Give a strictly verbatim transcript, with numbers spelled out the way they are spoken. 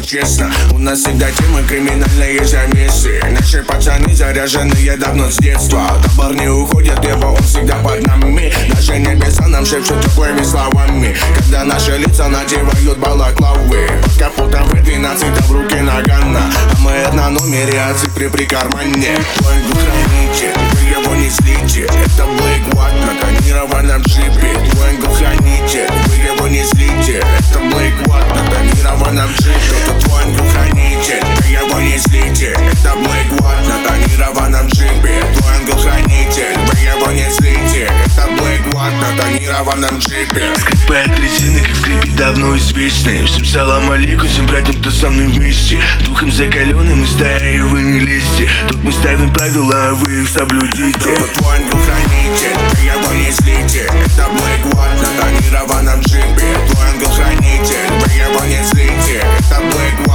честно. У нас всегда темы криминальные замесы. Наши пацаны заряженные давно с детства. Табор не уходит, ибо он всегда под нами. Наши небеса нам шепчут теплыми словами, когда наши лица надевают балаклавы. Под капотом в двенадцать, а в руке нагана, а мы на номере, а цифры при кармане. Твой храните, вы его не злите. Это Black Watt на тонированном джипе. Твой храните, вы его не злите. Это Black Watt на тонированном джипе. Это твой храните, вы его не злите. Это Black Watt на тонированном джипе. Твой храните, вы его не злите. Это Black Watt на тонированном джипе. Скрипает резина, как скрипит давно известный. Всем салам алейкум, всем братьям, кто со мной вместе. Духом закаленным мы стаи, вы не лезьте. Тут мы ставим правила, а вы их соблюдите. Это твой храните, вы его не злите. Это Black Watt на тонированном джипе. Твой храните, вы его не злите. Это Black Watt